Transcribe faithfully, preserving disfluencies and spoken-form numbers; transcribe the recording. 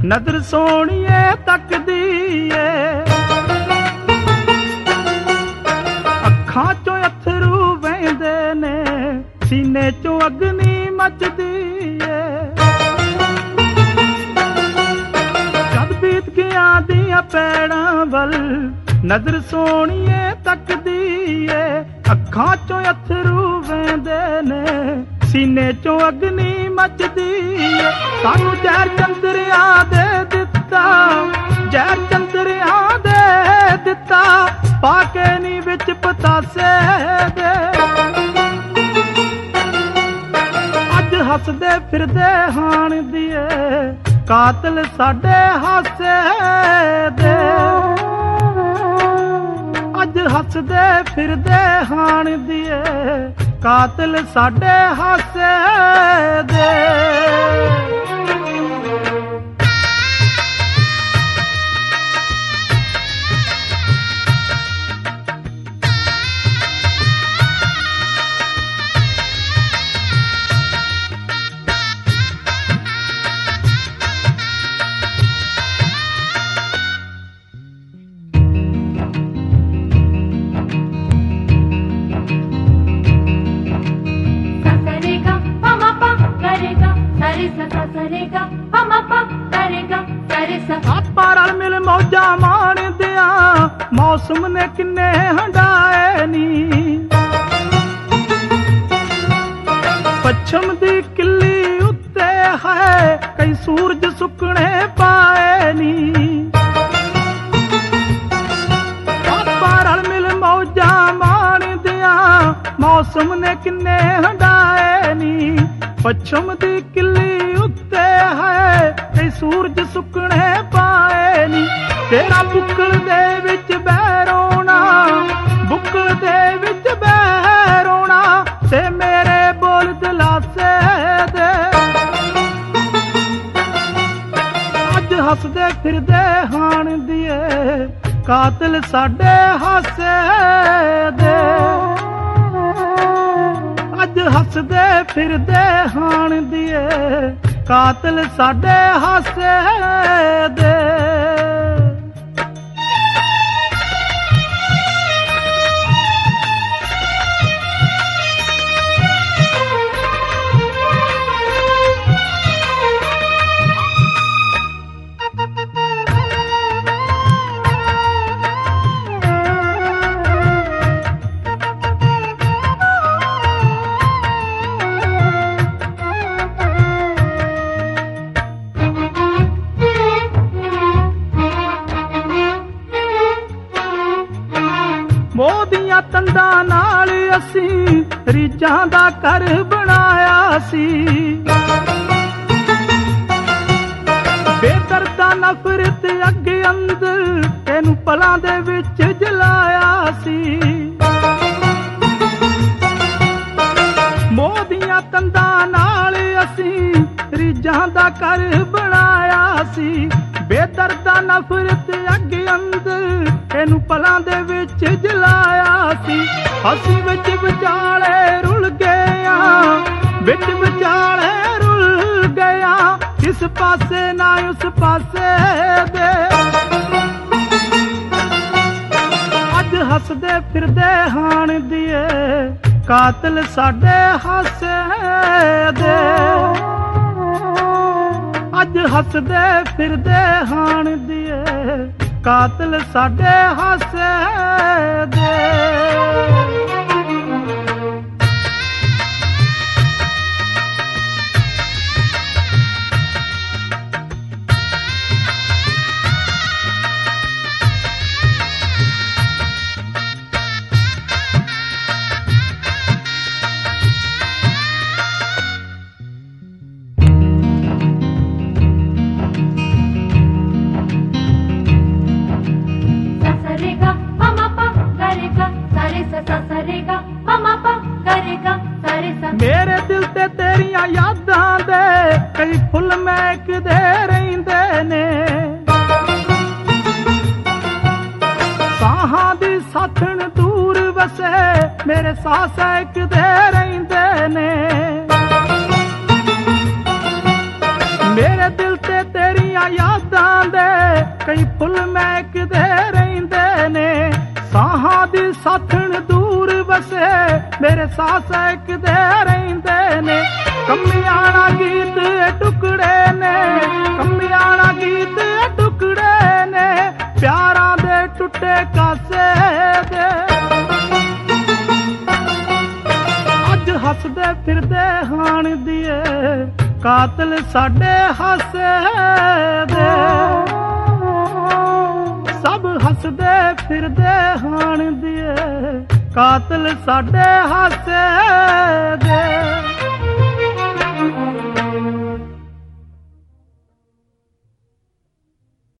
नजर सोहणीए तकदी ए, अखां चों अथरू वहिंदे ने, सीने चों अग्नि मचदी ए। जद बीत गया दियां पैड़ां वल नजर सोहणीए तकदी ए, अखां चों अथरू वहिंदे ने, सीने चों अग्नि मचदी ए। सानू जहर चंद्रिया दे दिता, जहर चंद्रिया दे दिता, पाके नी विच पतासे दे। अज हसदे फिरदे हाण दिए, कातिल साडे हासे दे। अज हसदे फिरदे हाण दिए, कातिल साडे हासे दे। आपा रल मिल मौजा माण दिया, मौसम ने किन्ने हंडाए नी। पच्छम दी किल्ली उत्ते है, कई सूरज सुकने पाए नी। आपा रल मिल मौजा माण दिया, मौसम ने किन्ने हंडाए नी। पच्छम दी किल्ली उत्ते है, कई सूरज सुकने पाए नी। तेरा बुक्कल दे विच बहरोना, बुक्कल दे विच बहरोना, ते मेरे बोल दिलासे दे। अज हसदे फिरदे हाण दिए, कातिल साडे हासे दे। अज हसदे फिरदे हाण दिए, कातिल साडे हासे दे। मोदियां तंदां नाल असी रीझां दा घर बनाया सी। बेदर्दा नफरत अगे अंदर तेनू पलां दे विच जलाया सी। मोदियां तंदां नाल असी रीझां दा घर बनाया सी। बेदर्दा नफरत अगे अंदर तेनू पलां दे विच जलाया सी। असी विच विचाले रुल गया, विच विचाले रुल गया, किस पासे ना उस पासे दे। अज हसदे फिरदे हाण दिए, कातिल साडे हासे दे। अज हसदे फिरदे हाण दिए, कातिल साडे हासे दे। मेरे दिल ते तेरियां यादां दे कई फुल महकदे रहिंदे ने। साहां दी साथण दूर वसे मेरे साह सहकदे रहिंदे ने। मेरे दिल ते तेरियां ਯਾਦਾਂ ਦੇ ਕਈ ਫੁੱਲ ਮਹਿਕਦੇ ਰਹਿੰਦੇ ਨੇ। ਸਾਹਾਂ ਦੀ ਸਾਥਣ ਦੂਰ ਵਸੇ ਮੇਰੇ ਸਾਹ ਸਹਿਕਦੇ ਰਹਿੰਦੇ ਨੇ। ਕੰਮਿਆਣਾ ਗੀਤ ਟੁਕੜੇ ਨੇ, ਕੰਮਿਆਣਾ ਗੀਤ ਟੁਕੜੇ ਨੇ, ਪਿਆਰਾਂ ਦੇ ਟੁੱਟੇ ਕਾਸੇ ਦੇ। ਅੱਜ ਹੱਸਦੇ ਫਿਰਦੇ ਹਾਣ ਦੀਏ ਕਾਤਲ ਸਾਡੇ ਹਾਸੇ ਦੇ। ਸਭ ਹੱਸਦੇ ਫਿਰਦੇ ਹਾਣ ਦੀਏ ਕਾਤਲ ਸਾਡੇ ਹਾਸੇ ਦੇ।